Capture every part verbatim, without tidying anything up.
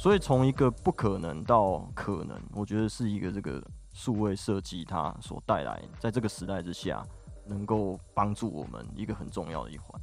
所以从一个不可能到可能，我觉得是一个这个数位设计它所带来，在这个时代之下，能够帮助我们一个很重要的一环。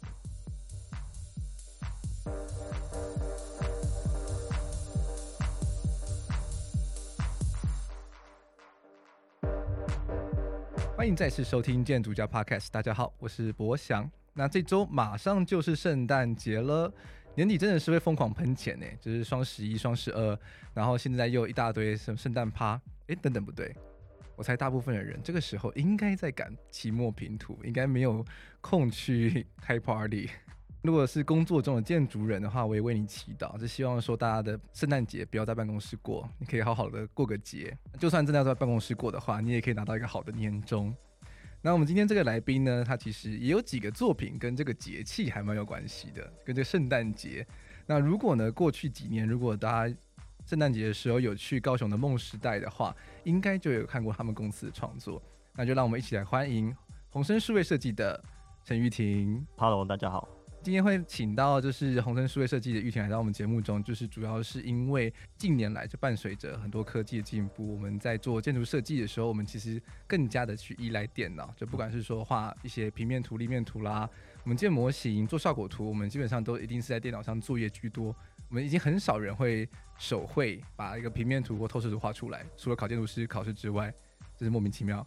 欢迎再次收听建筑家 Podcast， 大家好，我是博翔。那这周马上就是圣诞节了，年底真的是会疯狂喷钱呢，就是双十一、双十二，然后现在又有一大堆什么圣诞趴，哎，等等不对，我猜大部分的人这个时候应该在赶期末评图，应该没有空去开 party。如果是工作中的建筑人的话，我也为你祈祷，就希望说大家的圣诞节不要在办公室过，你可以好好的过个节。就算真的要在办公室过的话，你也可以拿到一个好的年终。那我们今天这个来宾呢，他其实也有几个作品跟这个节气还蛮有关系的，跟这个圣诞节。那如果呢，过去几年如果大家圣诞节的时候有去高雄的梦时代的话，应该就有看过他们公司的创作。那就让我们一起来欢迎鸿升数位设计的陈玉婷。 Hello， 大家好。 今天会请到就是鸿升数位设计的玉婷来到我们节目中，就是主要是因为近年来就伴随着很多科技的进步，我们在做建筑设计的时候，我们其实更加的去依赖电脑，就不管是说画一些平面图、立面图啦，我们建模型、做效果图，我们基本上都一定是在电脑上作业居多。我们已经很少人会手绘把一个平面图或透视图画出来，除了考建筑师考试之外，这是莫名其妙。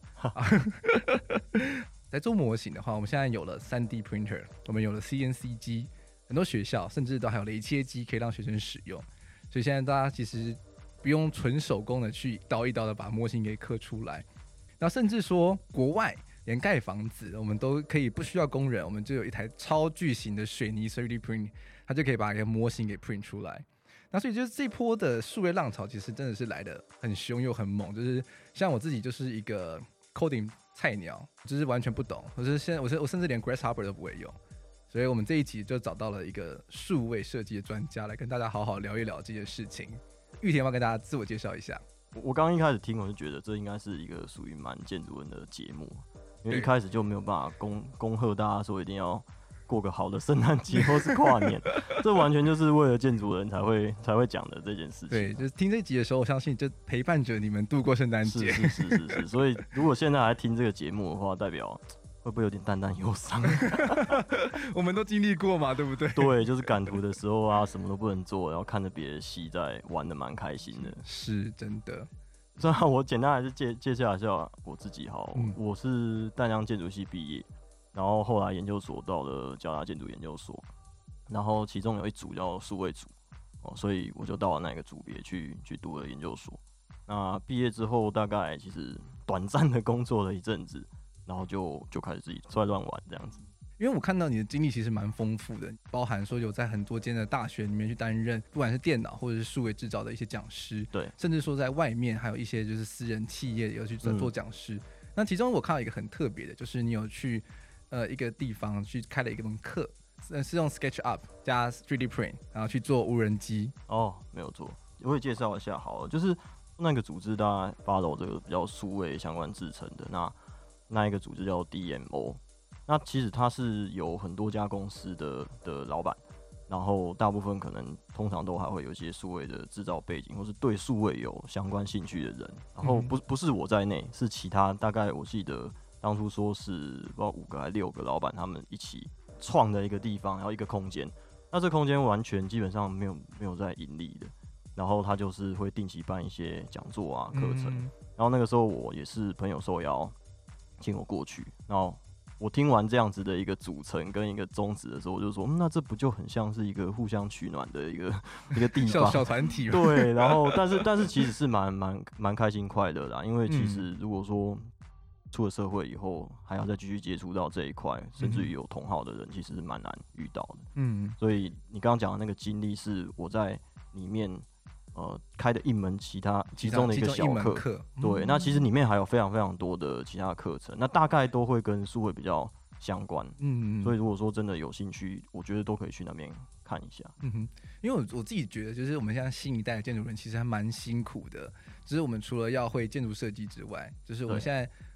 在做模型的话，我们现在有了 三 D printer， 我们有了 C N C 机，很多学校甚至都还有雷切机可以让学生使用，所以现在大家其实不用纯手工的去一刀一刀的把模型给刻出来。那甚至说国外连盖房子我们都可以不需要工人，我们就有一台超巨型的水泥 三 D print， 它就可以把一个模型给 print 出来。那所以就是这波的数位浪潮其实真的是来得很凶又很猛，就是像我自己就是一个 coding 菜鸟，就是完全不懂，我是现在我我甚至连 Grasshopper 都不会用，所以我们这一集就找到了一个数位设计的专家来跟大家好好聊一聊这件事情。玉婷要不要跟大家自我介绍一下？ 我刚刚一开始听，我就觉得这应该是一个属于蛮建筑人的节目，因为一开始就没有办法恭恭贺大家说一定要过个好的圣诞节或是跨年，这完全就是为了建筑人才会才会讲的这件事情。 对，就是听这集的时候，我相信就陪伴着你们度过圣诞节。 是是是是是，所以如果现在还听这个节目的话，代表会不会有点淡淡忧伤？ 我们都经历过嘛，对不对？ 对，就是赶图的时候啊，什么都不能做，然后看着别的戏在玩的蛮开心的， 是真的。 那我简单还是介介绍一下我自己好， 嗯、 我是淡江建筑系毕业。然后后来研究所到了交大建筑研究所，然后其中有一组叫数位组，哦，所以我就到了那个组别去去读了研究所。那毕业之后大概其实短暂的工作了一阵子，然后就就开始自己出来乱玩这样子。 因为我看到你的经历其实蛮丰富的，包含说有在很多间的大学里面去担任，不管是电脑或者是数位制造的一些讲师， 对， 甚至说在外面还有一些就是私人企业有去做讲师。嗯、那其中我看到一个很特别的，就是你有去。呃，一个地方去开了一门课，是用 SketchUp 加 三 D Print， 然后去做无人机。 哦，没有错，我会介绍一下好了，就是那个组织大家 follow 这个比较数位相关制成的，那那一个组织叫 D M O， 那其实它是有很多家公司的的老板，然后大部分可能通常都还会有一些数位的制造背景，或是对数位有相关兴趣的人，然后不不是我在内，是其他大概我记得。当初说是不知道五个还六个老板，他们一起创的一个地方，然后一个空间。那这空间完全基本上没有没有在盈利的，然后他就是会定期办一些讲座啊课程。嗯、然后那个时候我也是朋友受邀请我过去，然后我听完这样子的一个组成跟一个宗旨的时候，我就说，嗯、那这不就很像是一个互相取暖的一个一个地方， 小小团体。 对，然后但是但是其实是蛮蛮蛮开心快乐的啦，因为其实如果说。出了社会以后，还要再继续接触到这一块，甚至于有同好的人，其实是蛮难遇到的。嗯，所以你刚刚讲的那个经历，是我在里面呃开的一门其他其中的一个小课。对，嗯、那其实里面还有非常非常多的其他课程，那大概都会跟数位比较相关。嗯，所以如果说真的有兴趣，我觉得都可以去那边看一下。 嗯哼，因为我我自己觉得，就是我们现在新一代的建筑人其实还蛮辛苦的，就是我们除了要会建筑设计之外，就是我们现在。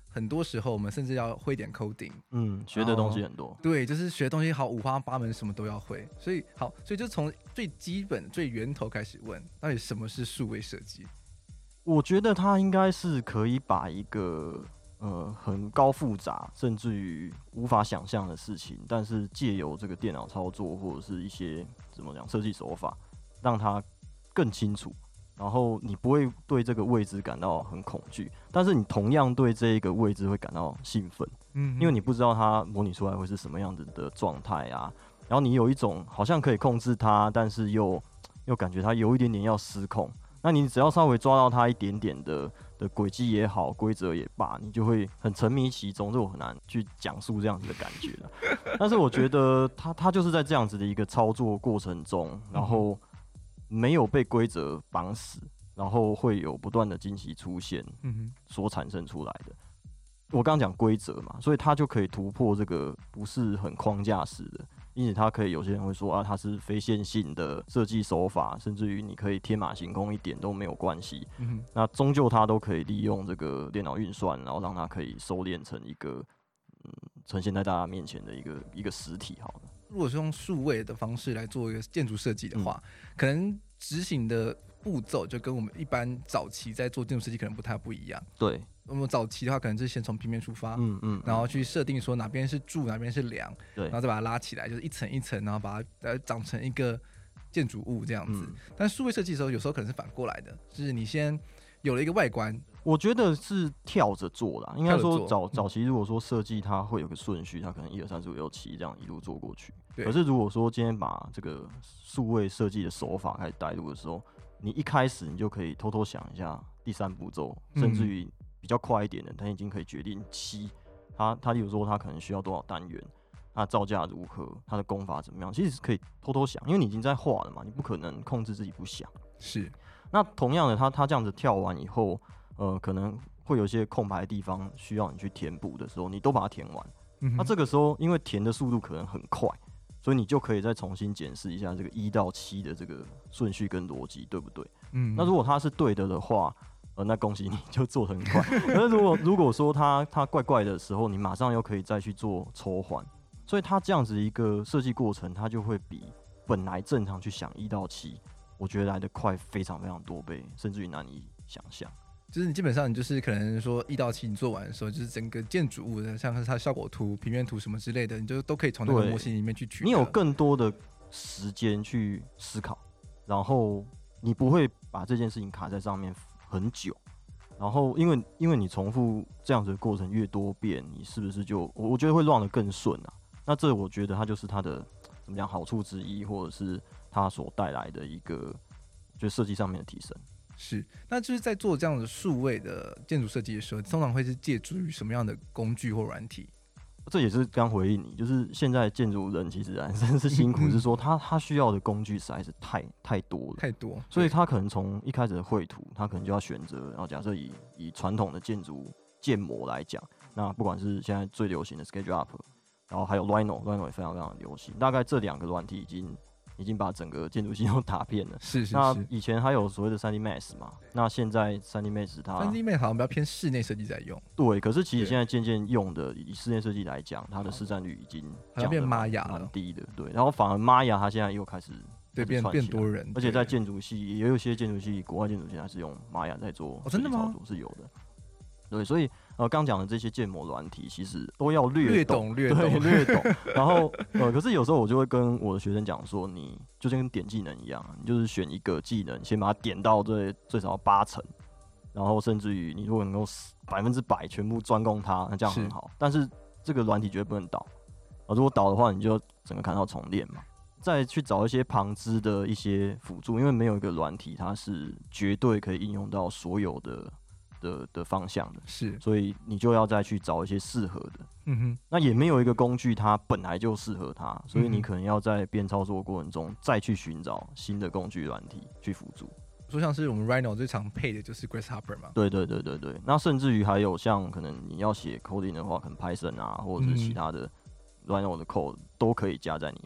很多时候我们甚至要会点 coding， 嗯，学的东西很多。 对，就是学的东西好五花八门，什么都要会。所以好，所以就从最基本、最源头开始问，到底什么是数位设计？ 我觉得它应该是可以把一个呃很高复杂，甚至于无法想象的事情，但是借由这个电脑操作或者是一些怎么讲设计手法，让它更清楚。然后你不会对这个未知感到很恐惧，但是你同样对这一个未知会感到兴奋，嗯，因为你不知道它模拟出来会是什么样子的状态啊。然后你有一种好像可以控制它，但是又又感觉它有一点点要失控。那你只要稍微抓到它一点点的的轨迹也好，规则也罢，你就会很沉迷其中。这我很难去讲述这样子的感觉了。但是我觉得它它就是在这样子的一个操作过程中，然后没有被规则绑死，然后会有不断的惊喜出现，所产生出来的。我刚刚讲规则嘛，所以它就可以突破这个不是很框架式的，因此它可以有些人会说啊，它是非线性的设计手法，甚至于你可以天马行空一点都没有关系。嗯、那终究它都可以利用这个电脑运算，然后让它可以收敛成一个嗯呈现在大家面前的一个一个实体。好了。 如果是用数位的方式来做一个建筑设计的话，嗯、可能执行的步骤就跟我们一般早期在做建筑设计可能不太不一样。 对， 我们早期的话可能是先从平面出发，嗯嗯，然后去设定说哪边是柱，哪边是梁，对，然后再把它拉起来，就是一层一层，然后把它呃长成一个建筑物这样子。嗯、但数位设计的时候，有时候可能是反过来的，就是你先有了一个外观。 我觉得是跳着做啦，应该说早早期如果说设计它会有个顺序，它可能一二三四五六七这样一路做过去。可是如果说今天把这个数位设计的手法开始带入的时候，你一开始你就可以偷偷想一下第三步骤，甚至于比较快一点的，它已经可以决定七，它它例如说它可能需要多少单元，它造价如何，它的工法怎么样，其实是可以偷偷想，因为你已经在画了嘛，你不可能控制自己不想。 是。 那同样的，它它这样子跳完以后。呃，可能会有一些空白的地方需要你去填补的时候，你都把它填完。嗯、那这个时候，因为填的速度可能很快，所以你就可以再重新检视一下这个一到七的这个顺序跟逻辑，对不对？嗯。那如果它是对的的话，呃，那恭喜你就做得很快。可是如果如果说它它怪怪的时候，你马上又可以再去做抽换，所以它这样子一个设计过程，它就会比本来正常去想一到七，我觉得来得快非常非常多倍，甚至于难以想象。 就是你基本上你就是可能说一到七你做完的时候，就是整个建筑物的，像是它的效果图、平面图什么之类的，你就都可以从那个模型里面去取得。 你有更多的时间去思考，然后你不会把这件事情卡在上面很久。然后因为因为你重复这样子的过程越多遍，你是不是就我我觉得会run得更顺啊？那这我觉得它就是它的怎么讲好处之一，或者是它所带来的一个就设计上面的提升。 是，那就是在做这样的数位的建筑设计的时候，通常会是借助于什么样的工具或软体？ 这也是刚回应你，就是现在建筑人其实人生是辛苦，是说他他需要的工具实在是太太多了， 太多， 所以他可能从一开始的绘图，他可能就要选择，然后假设以以传统的建筑建模来讲，那不管是现在最流行的 SketchUp， 然后还有 Rhino，Rhino 也非常非常流行，大概这两个软体已经。已经把整个建筑系统打遍了。 是是是。 那以前还有所谓的 三 D Max 嘛，那现在 三 D Max 它三 D Max 好像比较偏室内设计在用。 对，可是其实现在渐渐用的以室内设计来讲，它的市占率已经降得蛮低的。对，然后反而 Maya 它现在又开始对变变多人， 而且在建筑系也有一些建筑系，国外建筑系还是用 Maya 在做设计操作， 是有的。对，所以呃，刚讲的这些建模软体，其实都要略懂，略懂， 略懂，略懂。然后呃，可是有时候我就会跟我的学生讲说，你就跟点技能一样，你就是选一个技能，先把它点到最最少八成，然后甚至于你如果能够百分之百全部专攻它，那这样很好。但是这个软体绝对不能倒啊！如果倒的话，你就整个砍到重练嘛。再去找一些旁支的一些辅助，因为没有一个软体它是绝对可以应用到所有的。的, 的方向的， 是， 所以你就要再去找一些适合的。嗯哼，那也没有一个工具它本来就适合它，所以你可能要在边操作过程中再去寻找新的工具软体去辅助。 说像是我们 Rhino 最常配的就是 Grasshopper 嘛。 对对对对对，那甚至于还有像可能你要写 coding 的话，可能 Python 啊，或者是其他的 Rhino 的 code 都可以加在里面。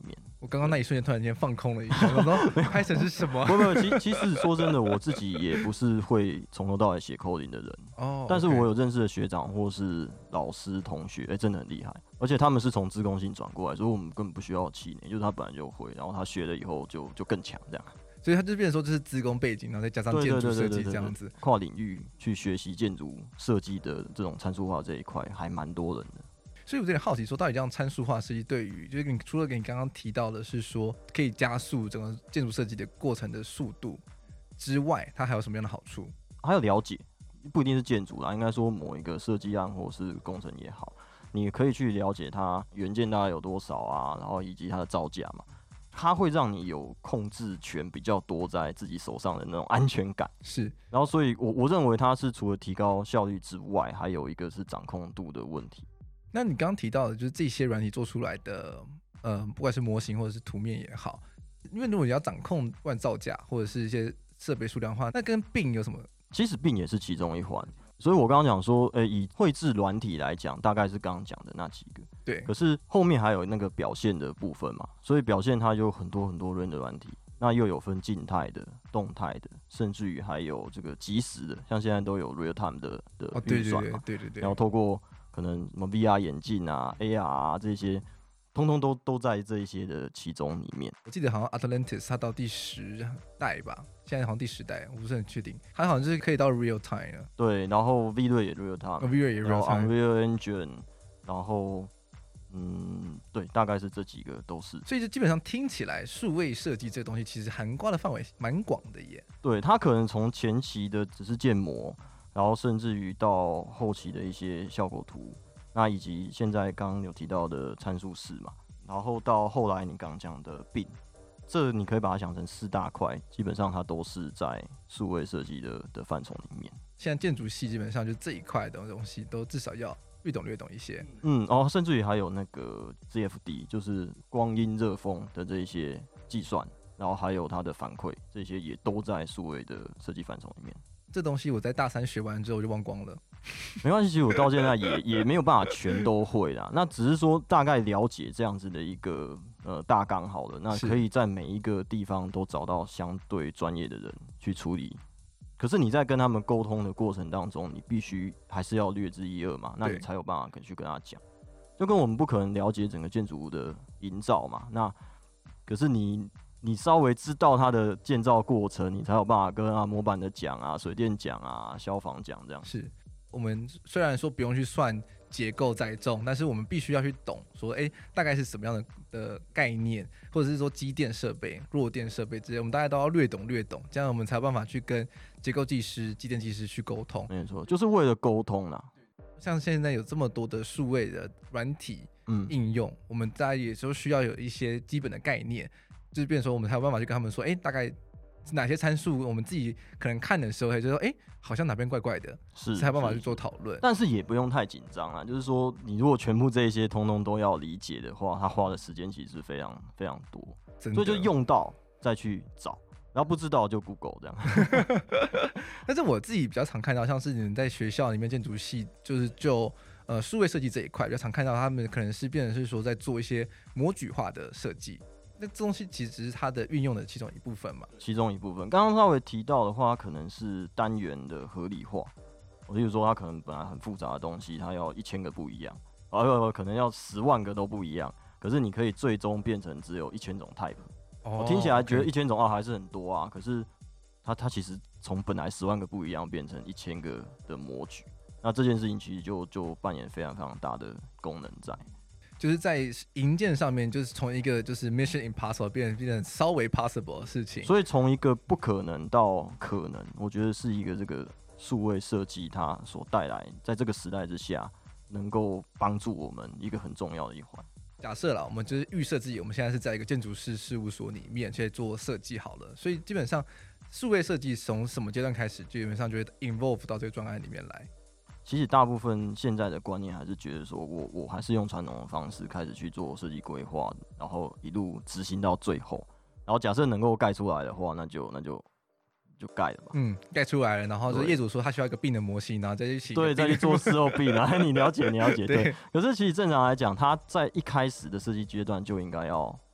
我刚刚那一瞬间突然间放空了一下，我说 Python 是什么？ 没有没有，其其实说真的，我自己也不是会从头到尾写 coding 的人哦，但是我有认识的学长或是老师同学，哎、欸，真的很厉害，而且他们是从资工性转过来，所以我们根本不需要气馁，就是他本来就会，然后他学了以后就就更强这样。 所以他就变成说，就是资工背景，然后再加上建筑设计这样子， 跨领域去学习建筑设计的这种参数化这一块，还蛮多人的。 所以我有点好奇，说到底这样参数化设计对于，就是你除了给你刚刚提到的是说可以加速整个建筑设计的过程的速度之外，它还有什么样的好处？ 还有了解，不一定是建筑啦，应该说某一个设计案或是工程也好，你可以去了解它原件大概有多少啊，然后以及它的造价嘛。它会让你有控制权比较多在自己手上的那种安全感， 是。 然后，所以我我认为它是除了提高效率之外，还有一个是掌控度的问题。 那你刚刚提到的，就是这些软体做出来的，呃，不管是模型或者是图面也好，因为如果你要掌控不管造价或者是一些设备数量的话，那跟 B I M 有什么？ 其实 B I M 也是其中一环。所以我刚刚讲说，呃、欸，以绘制软体来讲，大概是刚刚讲的那几个。 对。 可是后面还有那个表现的部分嘛，所以表现它有很多很多轮的软体，那又有分静态的、动态的，甚至于还有这个即时的，像现在都有 real time 的的预算嘛、哦。 对对对对对对。 然后透过可能什么 V R 眼镜啊、A R 啊这些。通通都都在这一些的其中里面。 我记得好像 Atlantis 它到第十代吧，现在好像第十代，我不是很确定。它好像就是可以到 real time 了。 对，然后 V-Ray 也 real time，V-Ray 也 real time，Unreal Engine， 然后嗯，对，大概是这几个都是。 所以就基本上听起来，数位设计这个东西其实涵盖的范围蛮广的耶。 对，它可能从前期的只是建模，然后甚至于到后期的一些效果图。那以及现在刚刚有提到的参数式嘛，然后到后来你刚刚讲的 B I M， 这你可以把它想成四大块，基本上它都是在数位设计的的范畴里面。 现在建筑系基本上就这一块的东西都至少要略懂略懂一些。 嗯，然后甚至于还有那个 Z F D， 就是光阴热风的这一些计算，然后还有它的反馈，这些也都在数位的设计范畴里面。 这东西我在大三学完之后就忘光了。 没关系，其实我到现在也也没有办法全都会啦。那只是说大概了解这样子的一个呃大纲好了，那可以在每一个地方都找到相对专业的人去处理。可是你在跟他们沟通的过程当中，你必须还是要略知一二嘛，那你才有办法去跟他讲。就跟我们不可能了解整个建筑物的营造嘛，那可是你。你稍微知道它的建造过程，你才有办法跟啊模板的讲啊、水电讲啊、消防讲这样。 是我们虽然说不用去算结构载重，但是我们必须要去懂说，哎、欸，大概是什么样的的概念，或者是说机电设备、弱电设备之类，我们大概都要略懂略懂，这样我们才有办法去跟结构技师、机电技师去沟通。 没错，就是为了沟通啦。 像现在有这么多的数位的软体应用、嗯，我们大家也都需要有一些基本的概念。就是变成说，我们才有办法去跟他们说，哎、欸，大概哪些参数，我们自己可能看的时候，就说，哎、欸，好像哪边怪怪的， 是才有办法去做讨论。 但是也不用太紧张啦，就是说，你如果全部这一些通通都要理解的话，他花的时间其实非常非常多，所以就用到再去找，然后不知道就 Google 这样。 但是我自己比较常看到，像是你们在学校里面建筑系，就是就呃数位设计这一块，比较常看到他们可能是变成是说在做一些模具化的设计。那这东西其实只是它的运用的其中一部分嘛， 其中一部分。刚刚稍微提到的话，可能是单元的合理化。我例如说，它可能本来很复杂的东西，它要一千个不一样，而可能要十万个都不一样。可是你可以最终变成只有一千种 type。哦、我听起来觉得一千种啊还是很多啊，可是它它其实从本来十万个不一样变成一千个的模具，那这件事情其实就就扮演非常非常大的功能在。 就是在营建上面，就是从一个就是 mission impossible 变成变成稍微 possible 的事情。 所以从一个不可能到可能，我觉得是一个这个数位设计它所带来，在这个时代之下，能够帮助我们一个很重要的一环。 假设啦，我们就是预设自己，我们现在是在一个建筑师事务所里面去做设计好了，所以基本上数位设计从什么阶段开始，基本上就会 involve 到这个专案里面来。 其实大部分现在的观念还是觉得说我我还是用传统的方式开始去做设计规划，然后一路执行到最后，然后假设能够盖出来的话，那就那就就盖了吧。嗯， 盖出来了，然后就业主说他需要一个B I M的模型，然后再一起对再去做事后B I M，然后你了解你了解对。可是其实正常来讲，他在一开始的设计阶段就应该要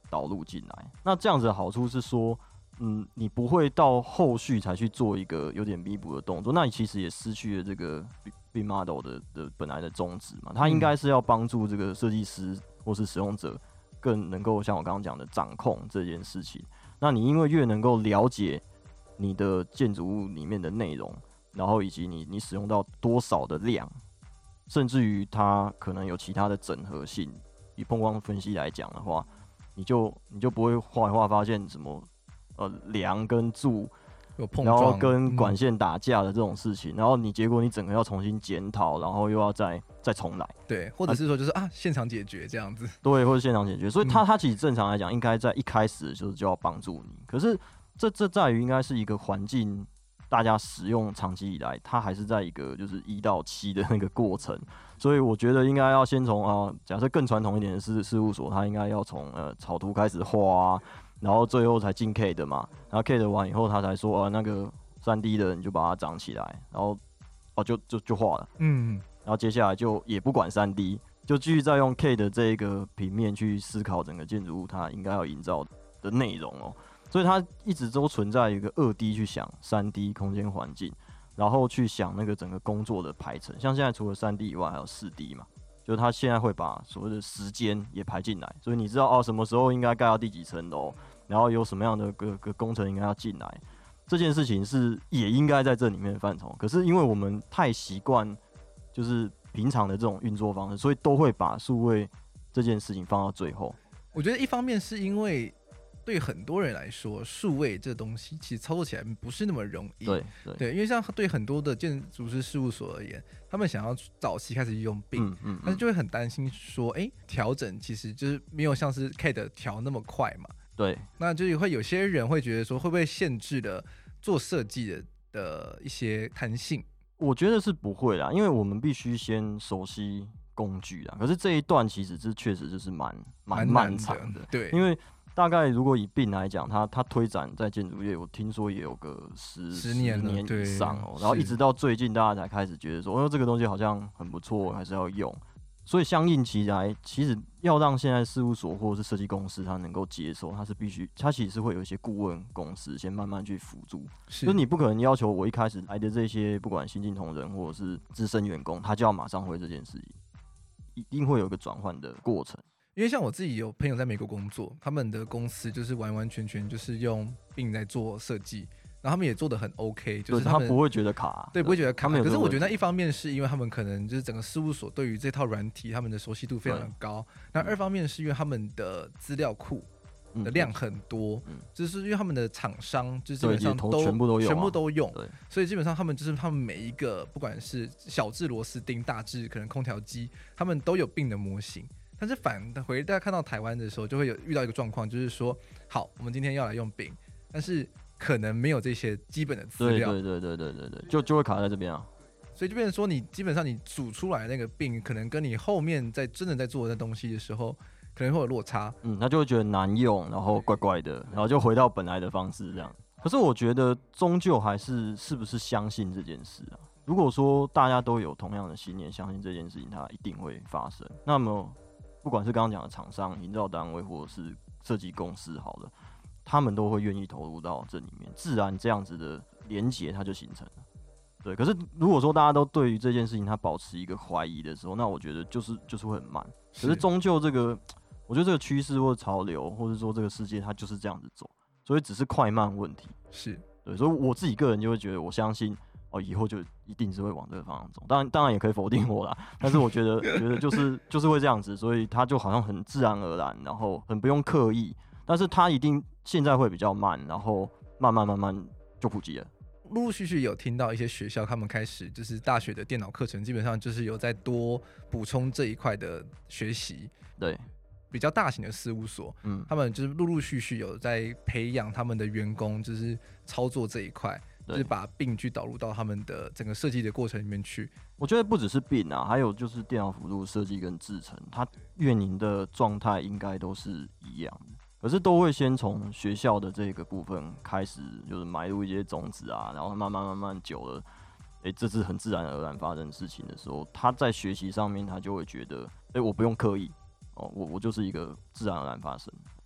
导入进来。那这样子的好处是说，嗯，你不会到后续才去做一个有点弥补的动作，那你其实也失去了这个 B I M model 的的本来的宗旨嘛。它应该是要帮助这个设计师或是使用者更能够像我刚刚讲的掌控这件事情。那你因为越能够了解你的建筑物里面的内容，然后以及你你使用到多少的量，甚至于它可能有其他的整合性。以碰光分析来讲的话，你就你就不会画一画发现什么呃梁跟柱有碰撞， 然后跟管线打架的这种事情，嗯、然后你结果你整个要重新检讨，然后又要再再重来。 对，或者是说就是啊现场解决这样子。 对，或者现场解决，所以它嗯、 它其实正常来讲，应该在一开始就是就要帮助你。可是这这在于应该是一个环境。大家使用长期以来，它还是在一个就是一到七的那个过程，所以我觉得应该要先从啊，假设更传统一点的事事务所，它应该要从呃草图开始画啊，然后最后才进 K 的嘛，然后 K 的完以后，他才说呃那个三 D 的你就把它长起来，然后哦就就就画了，嗯，然后接下来就也不管三 D， 就继续再用 K 的这个平面去思考整个建筑物它应该要营造的内容哦。所以它一直都存在一个二 D 去想三 D 空间环境，然后去想那个整个工作的排程。像现在除了三 D 以外，还有四 D 嘛，就是它现在会把所谓的时间也排进来，所以你知道哦什么时候应该盖到第几层楼，然后有什么样的个个工程应该要进来，这件事情是也应该在这里面范畴。可是因为我们太习惯就是平常的这种运作方式，所以都会把数位这件事情放到最后。 我觉得一方面是因为。对很多人来说，数位这东西其实操作起来不是那么容易。 对 对, 对，因为像对很多的建筑师事务所而言，他们想要早期开始用 B I M， 嗯嗯嗯、但是就会很担心说，哎，调整其实就是没有像是 K 的调那么快嘛。 对， 那就会有些人会觉得说，会不会限制了做设计的的一些弹性？ 我觉得是不会啦，因为我们必须先熟悉工具啦。可是这一段其实这确实就是蛮蛮漫长的， 对， 因为。大概如果以 B I M 来讲，它它推展在建筑业，我听说也有个十十年年以上哦、喔，然后一直到最近大家才开始觉得说，哦，这个东西好像很不错，还是要用。所以相应起来，其实要让现在事务所或者是设计公司它能够接受，它是必须，它其实是会有一些顾问公司先慢慢去辅助。是，就是你不可能要求我一开始来的这些不管新进同仁或者是资深员工，他就要马上会这件事情，一定会有一个转换的过程。 因为像我自己有朋友在美国工作，他们的公司就是完完全全就是用 B I M 来做设计，然后他们也做得很 OK， 就是他们他不会觉得卡， 对，不会觉得卡。可是我觉得那一方面是因为他们可能就是整个事务所对于这套软体他们的熟悉度非常的高，那二方面是因为他们的资料库的量很多，嗯、就是因为他们的厂商就是基本上都全部都用、啊， 全部都用，所以基本上他们就是他们每一个不管是小至螺丝钉，大至可能空调机，他们都有 B I M 的模型。但是反回大家看到台湾的时候，就会有遇到一个状况，就是说，好，我们今天要来用 B I M， 但是可能没有这些基本的资料， 对对对对对对，就就会卡在这边啊。 所以就变成说，你基本上你组出来的那个 B I M， 可能跟你后面在真的在做的那东西的时候，可能会有落差。 嗯，他就会觉得难用，然后怪怪的，然后就回到本来的方式这样。可是我觉得，终究还是是不是相信这件事啊？如果说大家都有同样的信念，相信这件事情它一定会发生，那么。不管是刚刚讲的厂商、营造单位，或者是设计公司，好了，他们都会愿意投入到这里面，自然这样子的连结它就形成了。对，可是如果说大家都对于这件事情它保持一个怀疑的时候，那我觉得就是就是会很慢。可是终究这个，我觉得这个趋势或者潮流，或者说这个世界它就是这样子走，所以只是快慢问题。 是对，所以我自己个人就会觉得，我相信。哦，以后就一定是会往这个方向走。当然，当然也可以否定我啦。但是我觉得，觉得就是就是会这样子，所以它就好像很自然而然，然后很不用刻意。但是它一定现在会比较慢，然后慢慢慢慢就普及了。 陆陆续续有听到一些学校，他们开始就是大学的电脑课程，基本上就是有在多补充这一块的学习。 对。 比较大型的事务所，嗯，他们就是陆陆续续有在培养他们的员工，就是操作这一块。就是把 B I M 去导入到他们的整个设计的过程里面去。 我觉得不只是 B I M 啊，还有就是电脑辅助设计跟制程，它运营的状态应该都是一样的。可是都会先从学校的这个部分开始，就是埋入一些种子啊，然后慢慢慢慢久了，哎、欸，这是很自然而然发生的事情的时候，他在学习上面他就会觉得，哎、欸，我不用刻意哦，我我就是一个自然而然发生。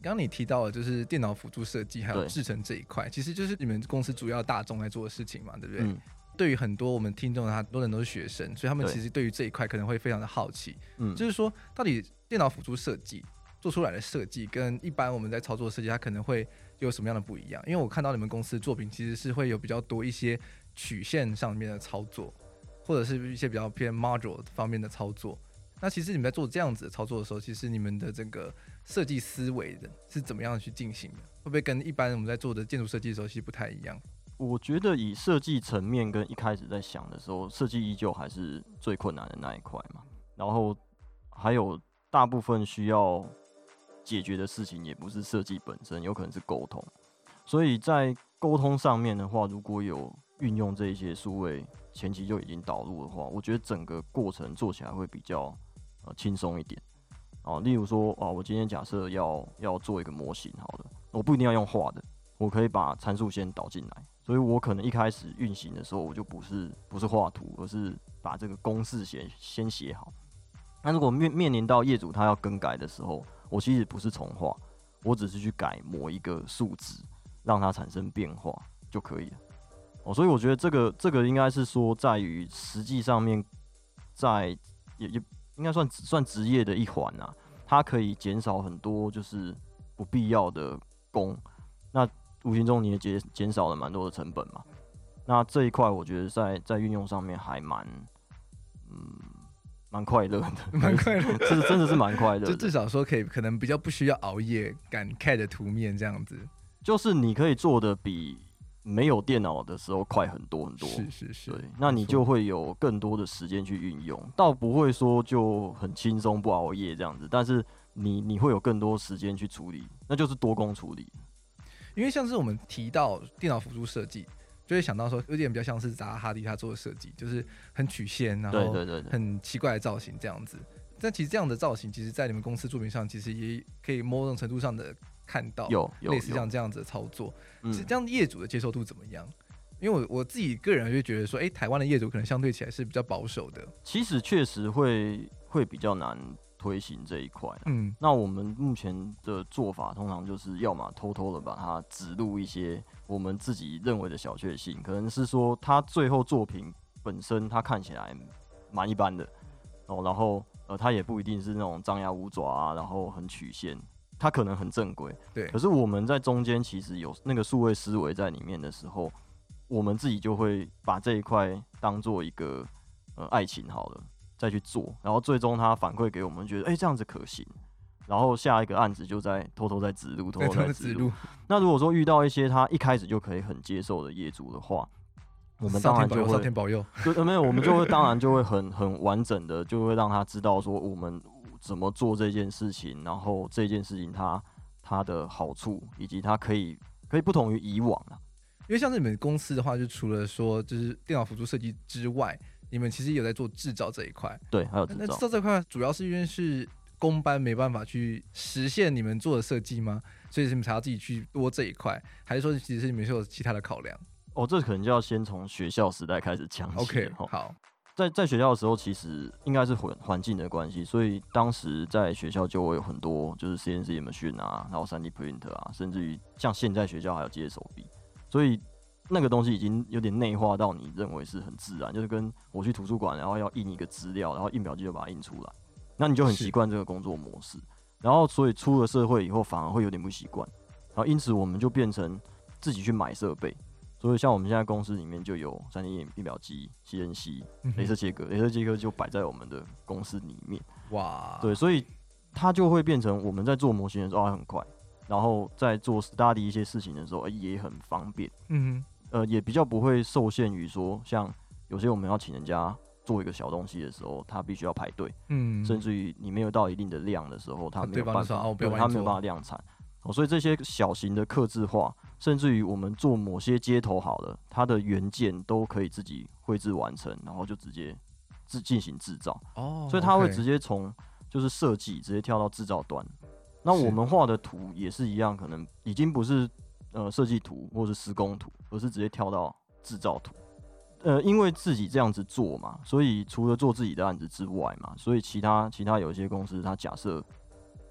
刚刚你提到的就是电脑辅助设计还有制程这一块，其实就是你们公司主要大众在做的事情嘛，对不对？嗯、对于很多我们听众，他很多人都是学生，所以他们其实对于这一块可能会非常的好奇。嗯，就是说到底电脑辅助设计做出来的设计跟一般我们在操作的设计，它可能会有什么样的不一样？因为我看到你们公司的作品其实是会有比较多一些曲线上面的操作，或者是一些比较偏 module 方面的操作。那其实你们在做这样子的操作的时候，其实你们的这个设计思维的是怎么样去进行的？会不会跟一般我们在做的建筑设计的时候其实不太一样？ 我觉得以设计层面跟一开始在想的时候，设计依旧还是最困难的那一块嘛。然后还有大部分需要解决的事情，也不是设计本身，有可能是沟通。所以在沟通上面的话，如果有运用这一些数位前期就已经导入的话，我觉得整个过程做起来会比较呃轻松一点。哦，例如说，哦，我今天假设要要做一个模型，好了，我不一定要用画的，我可以把参数先导进来，所以我可能一开始运行的时候，我就不是不是画图，而是把这个公式写先写好。那如果面面临到业主他要更改的时候，我其实不是重画，我只是去改某一个数值，让它产生变化就可以了。哦，所以我觉得这个这个应该是说，在于实际上面，在也也应该算算职业的一环啊，它可以减少很多就是不必要的工，那无形中你也减减少了蛮多的成本嘛。那这一块我觉得在在运用上面还蛮嗯蛮快乐的， 蛮快乐， 这真的是蛮快乐的， 就至少说可以可能比较不需要熬夜赶 C A D 的图面这样子， 就是你可以做的比没有电脑的时候快很多很多， 是是是， 对，那你就会有更多的时间去运用，倒不会说就很轻松不熬夜这样子，但是你你会有更多时间去处理，那就是多工处理。 因为像是我们提到电脑辅助设计，就会想到说有点比较像是扎哈迪他做的设计，就是很曲线，然后很奇怪的造型这样子。但其实这样的造型，其实在你们公司作品上，其实也可以某种程度上的看到， 有类似像这样子的操作。是这样业主的接受度怎么样？因为我我自己个人就觉得说，哎、欸，台湾的业主可能相对起来是比较保守的。 其实确实会会比较难推行这一块。嗯，那我们目前的做法通常就是要么偷偷的把它植入一些我们自己认为的小确幸，可能是说他最后作品本身他看起来蛮一般的哦，然后呃他也不一定是那种张牙舞爪啊，然后很曲线。它可能很正规， 对。 可是我们在中间其实有那个数位思维在里面的时候，我们自己就会把这一块当做一个呃爱情好了，再去做，然后最终他反馈给我们，觉得哎、欸、这样子可行，然后下一个案子就在偷偷在植入，偷偷在植入。那如果说遇到一些他一开始就可以很接受的业主的话，我们当然就会上天保佑， 就没有，我们就会当然就会很很完整的，就会让他知道说我们怎么做这件事情，然后这件事情它它的好处，以及它可以可以不同于以往啊。 因为像是你们公司的话，就除了说就是电脑辅助设计之外，你们其实有在做制造这一块。 对，还有制造。 那制造这一块主要是因为是工班没办法去实现你们做的设计吗？所以你们才要自己去多这一块，还是说其实你们是有其他的考量？ 哦，这可能就要先从学校时代开始讲起。 OK， 好。 在在学校的时候，其实应该是环环境的关系，所以当时在学校就会有很多就是 C N C machine 啊，然后 三 D printer 啊，甚至于像现在学校还有接手臂，所以那个东西已经有点内化到你认为是很自然，就是跟我去图书馆，然后要印一个资料，然后印表机就把它印出来，那你就很习惯这个工作模式。然后所以出了社会以后，反而会有点不习惯，然后因此我们就变成自己去买设备。所以像我们现在公司里面就有 三 D 印表机、C N C、雷射切割，雷射切割就摆在我们的公司里面。哇，对，所以它就会变成我们在做模型的时候很快，然后在做 study 一些事情的时候也很方便。嗯哼，呃，也比较不会受限于说，像有些我们要请人家做一个小东西的时候，他必须要排队，嗯，甚至于你没有到一定的量的时候，他没有办法， 哦、 对，他没有办法量产。哦，所以这些小型的客制化，甚至于我们做某些接头好了，它的元件都可以自己绘制完成，然后就直接自进行制造。哦，所以它会直接从就是设计直接跳到制造端。那我们画的图也是一样，可能已经不是呃设计图或是施工图，而是直接跳到制造图。呃，因为自己这样子做嘛，所以除了做自己的案子之外嘛，所以其他其他有一些公司，它假设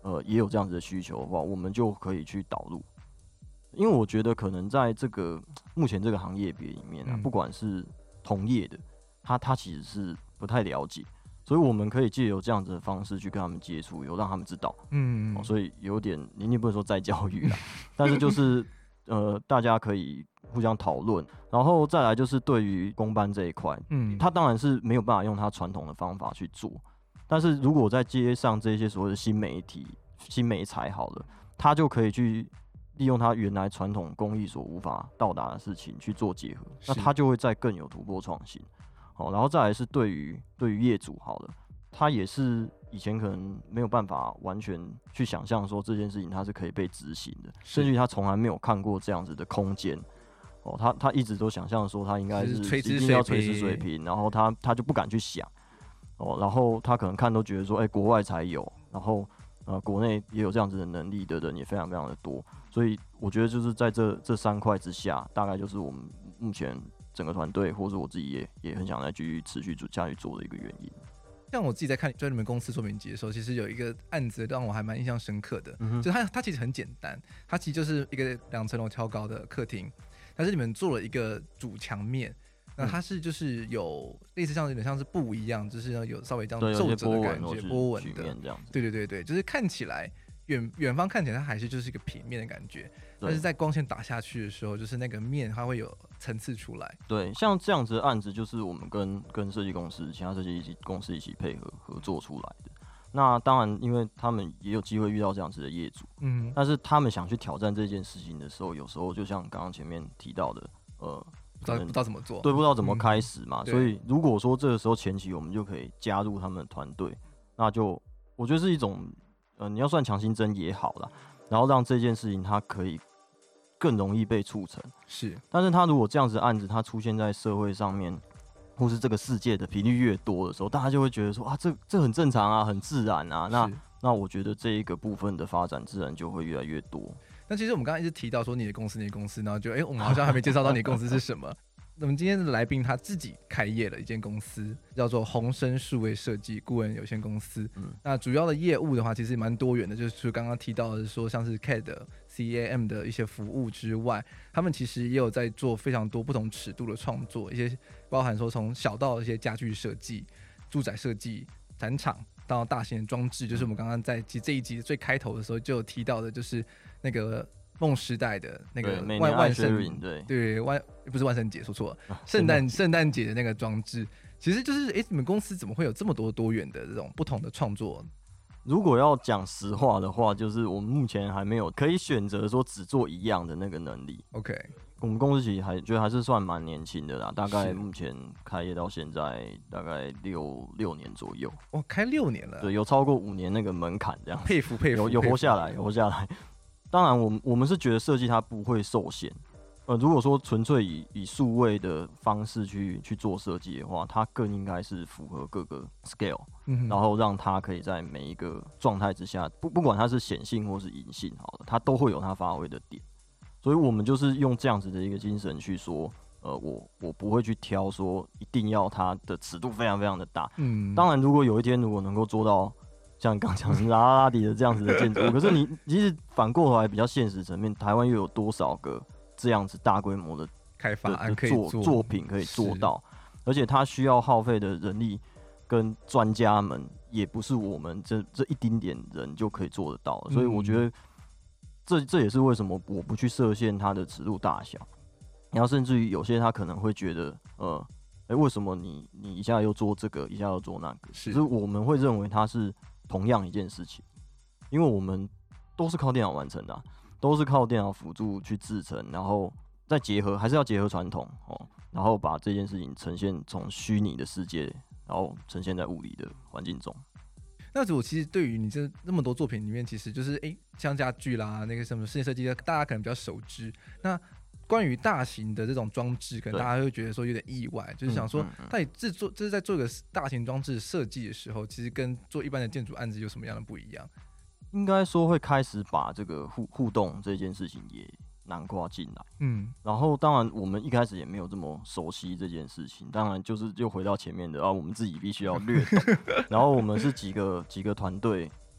呃也有这样子的需求的话，我们就可以去导入。因为我觉得可能在这个目前这个行业别里面啊，嗯、不管是同业的，他他其实是不太了解，所以我们可以借由这样子的方式去跟他们接触，有让他们知道，嗯、哦，所以有点你也不能说再教育啦，但是就是呃大家可以互相讨论，然后再来就是对于公班这一块，嗯，他当然是没有办法用他传统的方法去做，但是如果在接上这些所谓的新媒体、新媒材好了，他就可以去利用他原来传统工艺所无法到达的事情去做结合，那他就会再更有突破创新。好，然后再来是对于对于业主好了，他也是以前可能没有办法完全去想象说这件事情它是可以被执行的，甚至他从来没有看过这样子的空间。哦，他他一直都想象说他应该是一定要垂直水平，然后他他就不敢去想。哦，然后他可能看都觉得说，哎、欸，国外才有，然后呃国内也有这样子的能力的人也非常非常的多。所以我觉得就是在这这三块之下，大概就是我们目前整个团队，或者我自己也也很想再继续持续下去做的一个原因。 像我自己在看在你们公司说明集的时候，其实有一个案子让我还蛮印象深刻的，嗯、就它它其实很简单，它其实就是一个两层楼挑高的客厅，但是你们做了一个主墙面。那它是就是有类似像有点像是布一样，就是有稍微这样皱褶的感觉，波纹的，对对对对，就是看起来远远方看起来它还是就是一个平面的感觉，但是在光线打下去的时候，就是那个面它会有层次出来。 对，像这样子的案子，就是我们跟跟设计公司、其他设计公司一起配合合作出来的。那当然，因为他们也有机会遇到这样子的业主，嗯，但是他们想去挑战这件事情的时候，有时候就像刚刚前面提到的，呃。 不知道不知道怎么做， 对，不知道怎么开始嘛，嗯、所以如果说这个时候前期我们就可以加入他们的团队，那就我觉得是一种，呃，你要算强心针也好啦，然后让这件事情它可以更容易被促成。 是， 但是他如果这样子的案子它出现在社会上面，或是这个世界的频率越多的时候，大家就会觉得说啊，这这很正常啊，很自然啊，那那我觉得这一个部分的发展自然就会越来越多。 那其实我们刚刚一直提到说你的公司，你的公司，然后就哎、欸，我们好像还没介绍到你的公司是什么。那么今天的来宾他自己开业了一间公司，叫做鸿升数位设计顾问有限公司。嗯，那主要的业务的话，其实蛮多元的，就是刚刚提到的说，像是 C A D、C A M 的一些服务之外，他们其实也有在做非常多不同尺度的创作，一些包含说从小到一些家具设计、住宅设计、展场到大型的装置，就是我们刚刚在其实这一集最开头的时候就有提到的，就是那个。梦时代的那个万万圣对对万不是万圣节说错了，圣诞圣诞节的那个装置，其实就是哎、欸，你们公司怎么会有这么多多元的这种不同的创作？ 如果要讲实话的话，就是我们目前还没有可以选择说只做一样的那个能力。 OK， 我们公司其实还觉得还是算蛮年轻的啦，大概目前开业到现在大概六六年左右。 哇，开六年了， 对，有超过五年那个门槛这样。 佩服佩服， 有有活下来，有活下来。当然我们，我们是觉得设计它不会受限。呃，如果说纯粹以以数位的方式去去做设计的话，它更应该是符合各个 scale，嗯、然后让它可以在每一个状态之下，不不管它是显性或是隐性，好了，它都会有它发挥的点。所以我们就是用这样子的一个精神去说，呃，我我不会去挑说一定要它的尺度非常非常的大。嗯，当然，如果有一天如果能够做到。像刚讲的拉拉拉迪的这样子的建筑物，可是你其实反过头来比较现实层面，台湾又有多少个这样子大规模的开发案可以做作品可以做到？而且它需要耗费的人力跟专家们，也不是我们这这一丁点人就可以做得到的。所以我觉得这这也是为什么我不去设限它的尺度大小，然后甚至于有些他可能会觉得，呃，哎、欸，为什么你你一下又做这个，一下又做那个？是，就是我们会认为它是。同样一件事情，因为我们都是靠电脑完成的、啊，都是靠电脑辅助去制成，然后再结合，还是要结合传统哦，然后把这件事情呈现从虚拟的世界，然后呈现在物理的环境中。 那我其实对于你这那么多作品里面，其实就是哎、欸，像家具啦，那个什么室内设计，大家可能比较熟知。那关于大型的这种装置，可能大家会觉得说有点意外，就是想说，到底制作这是在做一个大型装置设计的时候，其实跟做一般的建筑案子有什么样的不一样？ 应该说会开始把这个互互动这件事情也囊括进来，嗯，然后当然我们一开始也没有这么熟悉这件事情，当然就是又回到前面的啊，我们自己必须要略懂，然后我们是几个几个团队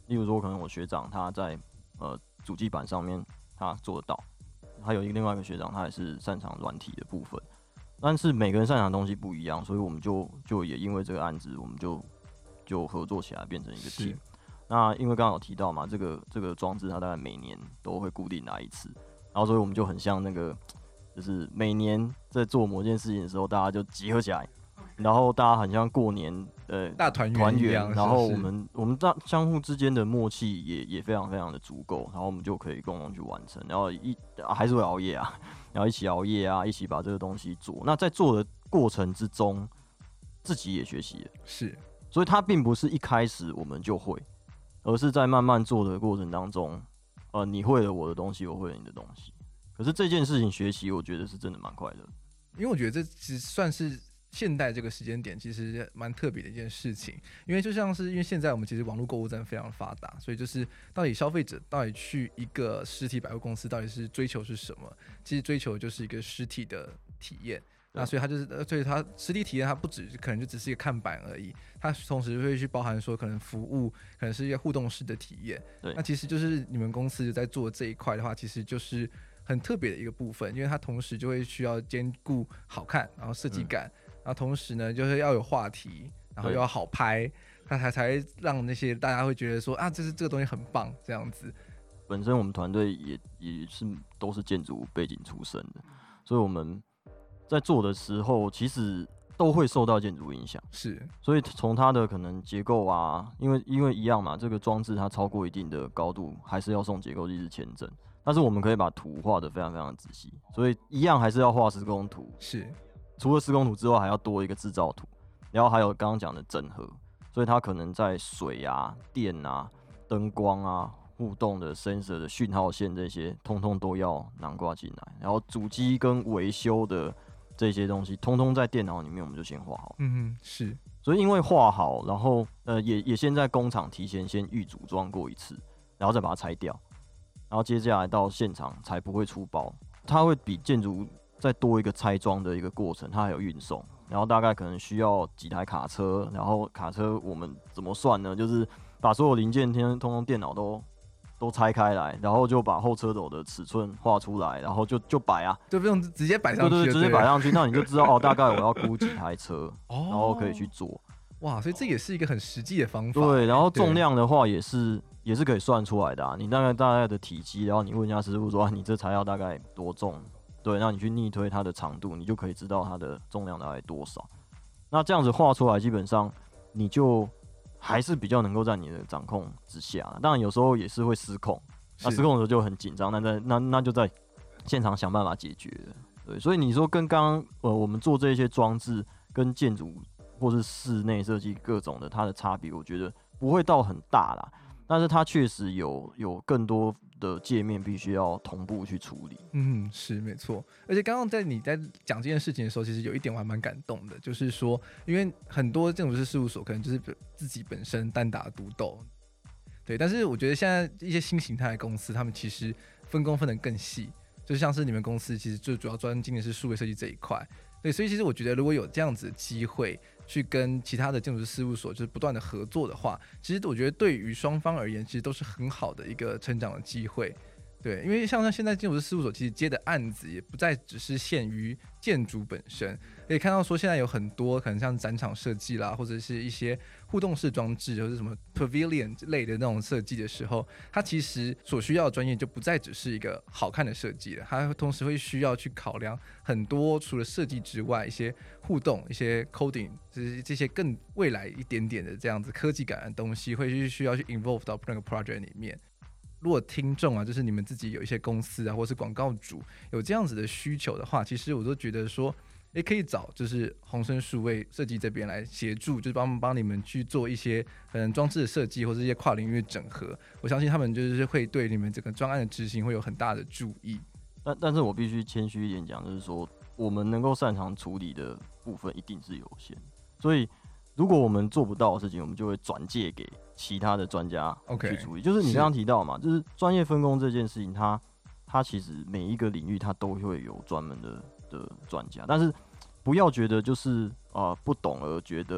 例如说，可能我学长他在呃主机板上面他做得到，还有一个另外一个学长他也是擅长软体的部分，但是每个人擅长的东西不一样，所以我们就就也因为这个案子，我们就就合作起来变成一个 team。那因为刚刚有提到嘛，这个这个装置它大概每年都会固定来一次，然后所以我们就很像那个，就是每年在做某件事情的时候，大家就集合起来。然后大家很像过年呃大团圆团圆， 一样， 然后我们我们大相互之间的默契也也非常非常的足够，然后我们就可以共同去完成，然后一、啊、还是会熬夜啊，然后一起熬夜啊，一起把这个东西做。那在做的过程之中，自己也学习了， 是， 所以它并不是一开始我们就会，而是在慢慢做的过程当中，呃，你会了我的东西，我会了你的东西。可是这件事情学习，我觉得是真的蛮快乐的， 因为我觉得这其实算是现代这个时间点其实蛮特别的一件事情，因为就像是因为现在我们其实网络购物站非常发达，所以就是到底消费者到底去一个实体百货公司到底是追求是什么？其实追求就是一个实体的体验。那所以它就是，所以它实体体验它不只可能就只是一个看板而已，它同时会去包含说可能服务，可能是一个互动式的体验。那其实就是你们公司在做这一块的话，其实就是很特别的一个部分，因为它同时就会需要兼顾好看，然后设计感。嗯，然后同时呢，就是要有话题，然后又要好拍，它才才让那些大家会觉得说啊，这是这个东西很棒这样子。 本身我们团队也也是都是建筑背景出身的，所以我们在做的时候，其实都会受到建筑影响。 是， 所以从它的可能结构啊，因为因为一样嘛，这个装置它超过一定的高度，还是要送结构技师签证。但是我们可以把图画得非常非常仔细，所以一样还是要画施工图。 是。 除了施工图之外，还要多一个制造图，然后还有刚刚讲的整合，所以它可能在水啊、电啊、灯光啊、互动的 sensor 的讯号线这些，通通都要囊括进来。然后主机跟维修的这些东西，通通在电脑里面我们就先画好。 嗯哼，是。 所以因为画好，然后呃也也先在工厂提前先预组装过一次，然后再把它拆掉，然后接下来到现场才不会出包。它会比建筑再多一个拆装的一个过程，它还有运送，然后大概可能需要几台卡车，然后卡车我们怎么算呢？就是把所有零件通通电脑都都拆开来，然后就把后车斗的尺寸画出来，然后就就摆啊， 就不用直接摆上去， 对对对，直接摆上去，那你就知道哦，大概我要估几台车，哦，然后可以去做。 哇，所以这也是一个很实际的方法。 对，然后重量的话也是也是可以算出来的啊，你大概大概的体积，然后你问一下师傅说，啊，你这材料大概多重？对，那你去逆推它的长度，你就可以知道它的重量大概多少。那这样子画出来，基本上你就还是比较能够在你的掌控之下。当然有时候也是会失控，那失控的时候就很紧张，那在那那就在现场想办法解决。对，所以你说跟刚刚呃我们做这些装置跟建筑或是室内设计各种的它的差别，我觉得不会到很大啦。但是它确实有有更多的界面必须要同步去处理。 嗯，是没错。而且刚刚在你在讲这件事情的时候，其实有一点我还蛮感动的，就是说，因为很多建筑师事务所可能就是自己本身单打独斗，对。但是我觉得现在一些新形态的公司，他们其实分工分得更细，就像是你们公司其实最主要专精的是数位设计这一块。对，所以其实我觉得如果有这样子的机会去跟其他的建筑师事务所就是不断的合作的话，其实我觉得对于双方而言，其实都是很好的一个成长的机会。对，因为像现在建筑师事务所其实接的案子也不再只是限于建筑本身，可以看到说现在有很多可能像展场设计啦，或者是一些互动式装置，或者什么 pavilion 类的那种设计的时候，它其实所需要的专业就不再只是一个好看的设计了，它同时会需要去考量很多除了设计之外一些互动、一些 coding， 就是这些更未来一点点的这样子科技感的东西，会需要去 involve 到那个 project 里面。如果听众啊，就是你们自己有一些公司啊，或是广告主有这样子的需求的话，其实我都觉得说，也可以找就是鸿升数位设计这边来协助，就是帮帮你们去做一些可能装置的设计，或是一些跨领域的整合。我相信他们就是会对你们整个专案的执行会有很大的注意。 但但是我必须谦虚一点讲，就是说我们能够擅长处理的部分一定是有限，所以如果我们做不到的事情，我们就会转介给其他的专家去处理。Okay, 就是你刚刚提到嘛，就是专业分工这件事情，它它其实每一个领域它都会有专门的的专家，但是不要觉得就是啊、呃、不懂而觉得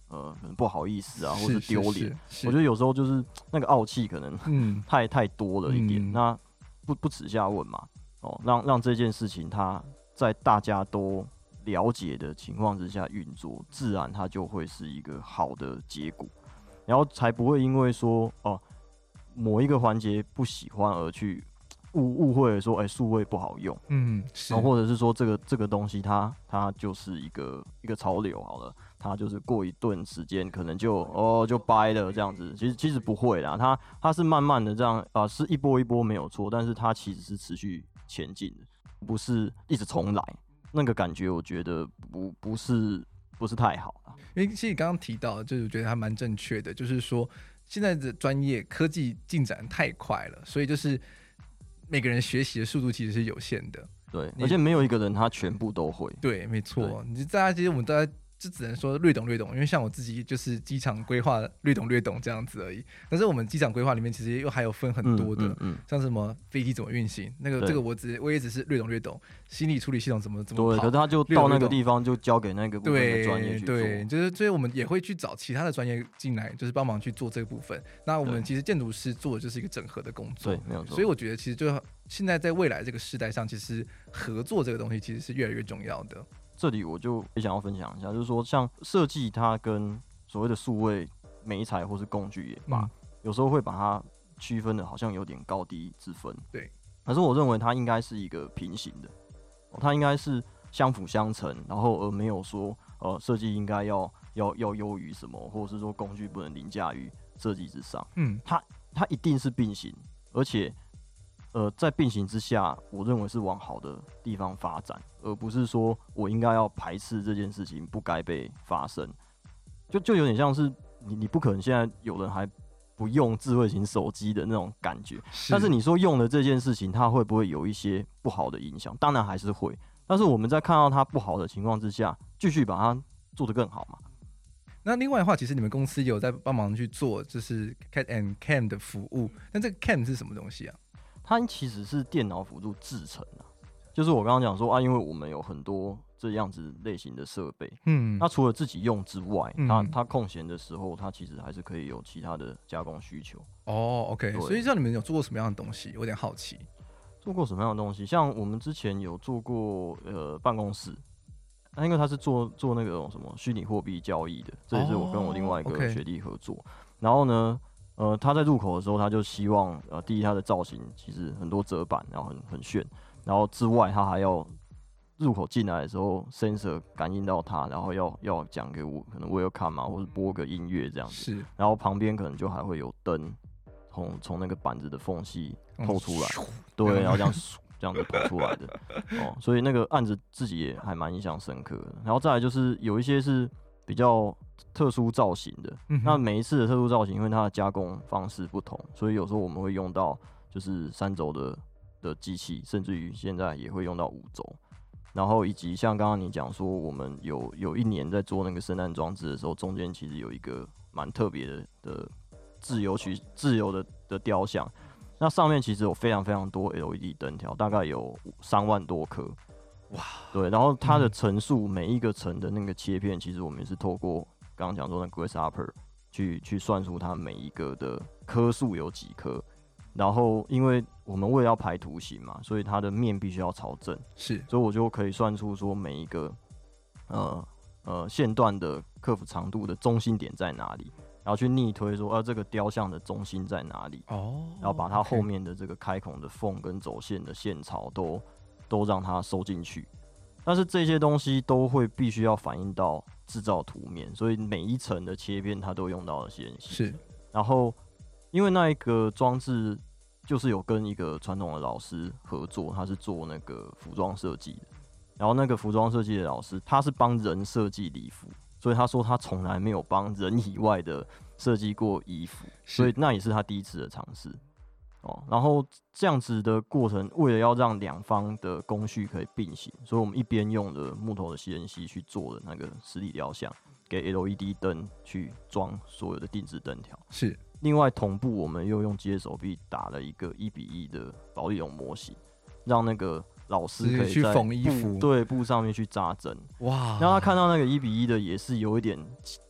呃可能不好意思啊，或是丢脸。 我觉得有时候就是那个傲气可能、嗯、太太多了一点， 嗯、 那不不耻下问嘛，哦，让让这件事情它在大家都了解的情况之下运作，自然它就会是一个好的结果，然后才不会因为说哦某一个环节不喜欢而去误误会了说，哎、欸，数位不好用， 嗯， 然后或者是说这个这个东西它它就是一个一个潮流好了，它就是过一段时间可能就哦就掰了这样子，其实其实不会啦，它它是慢慢的这样啊、呃，是一波一波没有错，但是它其实是持续前进的，不是一直重来，那个感觉我觉得不不是不是太好啦。 因为其实刚刚提到，就是我觉得还蛮正确的，就是说现在的专业科技进展太快了，所以就是每个人学习的速度其实是有限的。 对，而且没有一个人他全部都会。 对，没错。你大家其实我们大家就只能说略懂略懂，因为像我自己就是机场规划略懂略懂这样子而已。但是我们机场规划里面其实又还有分很多的，嗯嗯嗯、像什么飞机怎么运行，那个这个我只我也只是略懂略懂，心理处理系统怎么怎么跑。 对，可是他就到那个地方就交给那个部分的专业去做。 对，就是所以我们也会去找其他的专业进来，就是帮忙去做这个部分。那我们其实建筑师做的就是一个整合的工作， 对，没有错。 所以我觉得其实就现在在未来这个时代上，其实合作这个东西其实是越来越重要的。 这里我就也想要分享一下，就是说像设计它跟所谓的数位媒材或是工具也罢、嗯，有时候会把它区分的好像有点高低之分。 对， 可是我认为它应该是一个平行的，它应该是相辅相成，然后而没有说呃设计应该要要要优于什么，或者是说工具不能凌驾于设计之上。嗯，它它一定是并行，而且。呃，在并行之下，我认为是往好的地方发展，而不是说我应该要排斥这件事情不该被发生。就就有点像是你，你不可能现在有人还不用智慧型手机的那种感觉。是但是你说用的这件事情，它会不会有一些不好的影响？当然还是会。但是我们在看到它不好的情况之下，继续把它做得更好嘛。 那另外的话，其实你们公司有在帮忙去做，就是 C A D and C A M 的服务。那这个 C A M 是什么东西啊？ 它其实是电脑辅助制成啊，就是我刚刚讲说啊，因为我们有很多这样子类型的设备，嗯，那除了自己用之外，嗯、它它空闲的时候，它其实还是可以有其他的加工需求。 哦 ，OK， 所以像你们有做过什么样的东西？有点好奇。 做过什么样的东西？像我们之前有做过呃办公室，那因为它是做做那个什么虚拟货币交易的，这也是我跟我另外一个学弟合作。哦 okay、然后呢？呃，他在入口的时候，他就希望，呃，第一，他的造型其实很多折板，然后很很炫，然后之外，他还要入口进来的时候 ，sensor 感应到他，然后要要讲给我，可能 welcome 啊，或者播个音乐这样子， 是， 然后旁边可能就还会有灯从从那个板子的缝隙透出来，嗯、对，然后这样这样子跑出来的，哦，所以那个案子自己也还蛮印象深刻的。然后再来就是有一些是比较特殊造型的，嗯、那每一次的特殊造型，因为它的加工方式不同，所以有时候我们会用到就是三轴的的机器，甚至于现在也会用到五轴。然后以及像刚刚你讲说，我们有有一年在做那个圣诞装置的时候，中间其实有一个蛮特别的的自由曲自由的的雕像，那上面其实有非常非常多 L E D 灯条，大概有三万多颗。哇，对，然后它的层数、嗯、每一个层的那个切片，其实我们也是透过刚刚讲说的 Grasshopper 去去算出它每一个的颗数有几颗，然后因为我们为了要排图形嘛，所以它的面必须要朝正， 是， 所以我就可以算出说每一个呃呃线段的克服长度的中心点在哪里，然后去逆推说，呃，这个雕像的中心在哪里，哦，然后把它后面的这个开孔的缝跟走线的线槽都。都让它收进去，但是这些东西都会必须要反映到制造图面，所以每一层的切片它都用到了 C N C。 是， 然后因为那一个装置就是有跟一个传统的老师合作，他是做那个服装设计的，然后那个服装设计的老师他是帮人设计礼服，所以他说他从来没有帮人以外的设计过衣服，所以那也是他第一次的尝试。哦，然后这样子的过程，为了要让两方的工序可以并行，所以我们一边用了木头的 C N C 去做的那个实体雕像，给 L E D 灯去装所有的定制灯条。 是， 另外同步我们又用机械手臂打了一个一比一的保丽龙模型，让那个老师可以去缝衣服， 对布上面去扎针。哇！让他看到那个一比一的也是有一点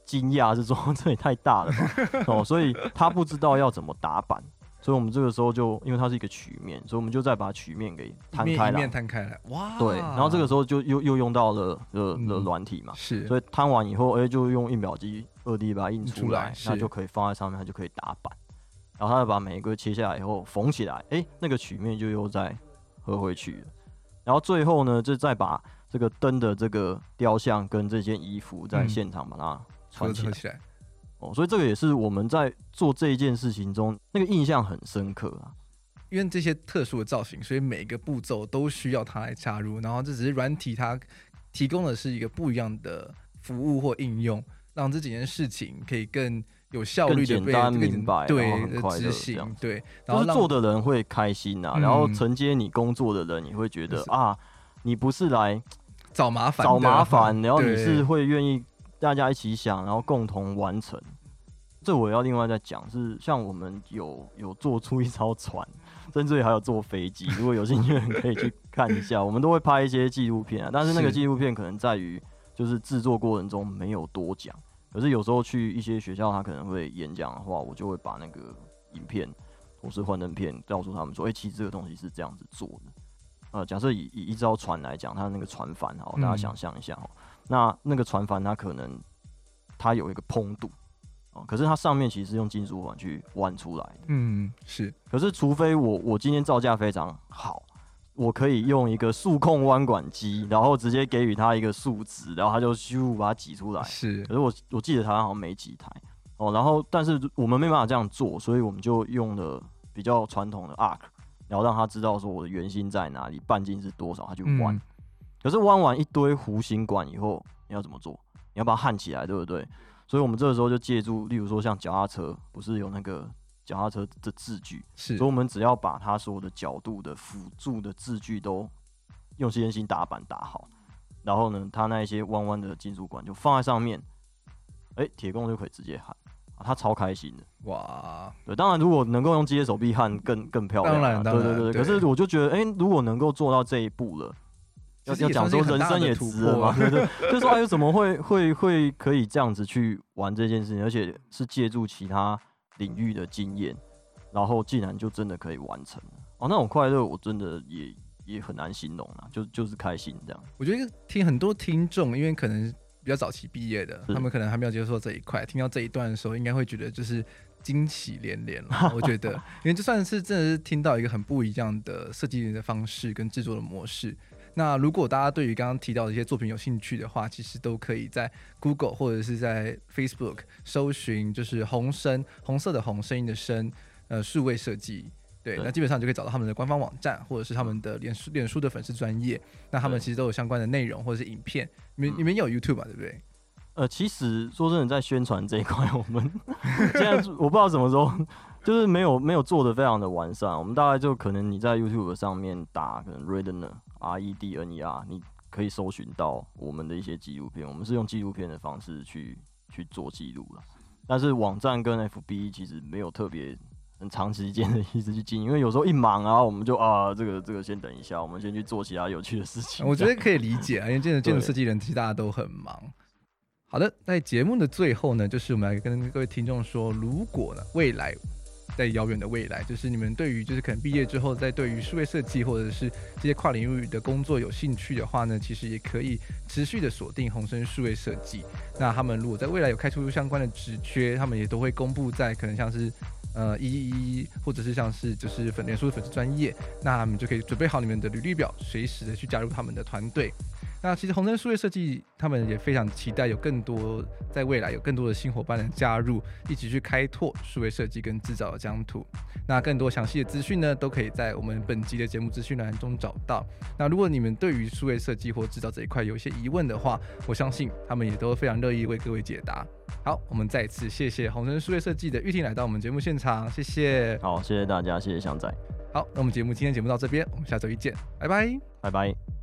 惊讶，是说这也太大了吧哦，所以他不知道要怎么打板，所以我们这个时候就因为它是一个曲面，所以我们就再把曲面给摊开来， 一面摊开来，哇！ 对，然后这个时候就又又用到了了了软体嘛， 是， 所以摊完以后，哎、欸，就用印表机二 D 把它印出来， 出来那就可以放在上面，它就可以打板。然后他就把每一个切下来以后缝起来，哎、欸，那个曲面就又再合回去了。然后最后呢，就再把这个灯的这个雕像跟这件衣服在现场把它穿起来。嗯起来哦，所以这个也是我们在做这一件事情中那个印象很深刻啊。 因为这些特殊的造型，所以每个步骤都需要它来加入，然后这只是软体它提供的是一个不一样的服务或应用，让这几件事情可以更有效率的被更简单明白， 对然后很快乐执行，对， 然后就是做的人会开心啊，嗯、然后承接你工作的人，你会觉得啊，你不是来找麻烦， 找麻烦，然后你是会愿意大家一起想，然后共同完成。这我要另外再讲，是像我们有有做出一艘船，甚至还有坐飞机。如果有兴趣的人可以去看一下，我们都会拍一些纪录片啊。但是那个纪录片可能在于就是制作过程中没有多讲，可是有时候去一些学校，他可能会演讲的话，我就会把那个影片或是幻灯片告诉他们说，哎、欸，其实这个东西是这样子做的。呃，假设以以一艘船来讲，它那个船帆，好，大家想象一下，嗯、那那个船帆它可能它有一个膨度。可是它上面其实是用金属管去弯出来的， 嗯，是。 可是除非我我今天造价非常好，我可以用一个数控弯管机，然后直接给予它一个数值，然后它就咻把它挤出来。 是。 可是我我记得台湾好像没几台哦，然后但是我们没办法这样做，所以我们就用了比较传统的 arc， 然后让他知道说我的圆心在哪里，半径是多少，他就弯。嗯、可是弯完一堆弧形管以后，你要怎么做？你要把它焊起来，对不对？所以我们这个时候就借助，例如说像脚踏车，不是有那个脚踏车的字距， 是， 所以我们只要把它所有的角度的辅助的字距都用吸烟芯打板打好，然后呢，它那一些弯弯的金属管就放在上面，哎、欸，铁工就可以直接焊，啊，他超开心的， 哇， 对，当然如果能够用机械手臂焊更更漂亮、啊， 当然，当然， 对对 对, 对。可是我就觉得，哎、欸，如果能够做到这一步了。要要讲说人生也值了嘛，对对，就是说哎，怎么会会会可以这样子去玩这件事情，而且是借助其他领域的经验，然后竟然就真的可以完成哦，那种快乐我真的也也很难形容啦，就就是开心这样。 我觉得听很多听众，因为可能比较早期毕业的，他们可能还没有接受这一块，听到这一段的时候，应该会觉得就是惊喜连连了。我觉得，因为就算是真的是听到一个很不一样的设计的方式跟制作的模式。那如果大家对于刚刚提到的一些作品有兴趣的话，其实都可以在 Google 或者是在 Facebook 搜寻，就是红声，红色的红，声音的声，呃，数位设计。对，那基本上就可以找到他们的官方网站，或者是他们的脸书脸书的粉丝专页。那他们其实都有相关的内容或者是影片。你们你们有 YouTube 嘛？对不对？ 呃，其实说真的，在宣传这一块，我们现在我不知道什么时候。就是没有没有做的非常的完善，我们大概就可能你在 YouTube 上面打可能 Redner R E D N E R， 你可以搜寻到我们的一些纪录片，我们是用纪录片的方式去去做记录了。但是网站跟 F B 其实没有特别很长时间的一直去经营，因为有时候一忙啊，我们就啊这个这个先等一下，我们先去做其他有趣的事情。 我觉得可以理解啊，因为建筑建筑设计人其实大家都很忙。好的，在节目的最后呢，就是我们来跟各位听众说，如果呢未来。在遥远的未来，就是你们对于就是可能毕业之后，在对于数位设计或者是这些跨领域的工作有兴趣的话呢，其实也可以持续的锁定红声数位设计。那他们如果在未来有开出相关的职缺，他们也都会公布在可能像是呃一一一或者是像是就是粉脸书的粉丝专页，那他们就可以准备好你们的履历表，随时的去加入他们的团队。那其实红声数位设计他们也非常期待有更多在未来有更多的新伙伴能加入，一起去开拓数位设计跟制造的疆土。那更多详细的资讯呢，都可以在我们本集的节目资讯栏中找到。那如果你们对于数位设计或制造这一块有一些疑问的话，我相信他们也都非常乐意为各位解答。好，我们再一次谢谢红声数位设计的玉婷来到我们节目现场，谢谢。 好，谢谢大家，谢谢翔仔。 好，那我们节目今天节目到这边，我们下周一见，拜拜， 拜拜。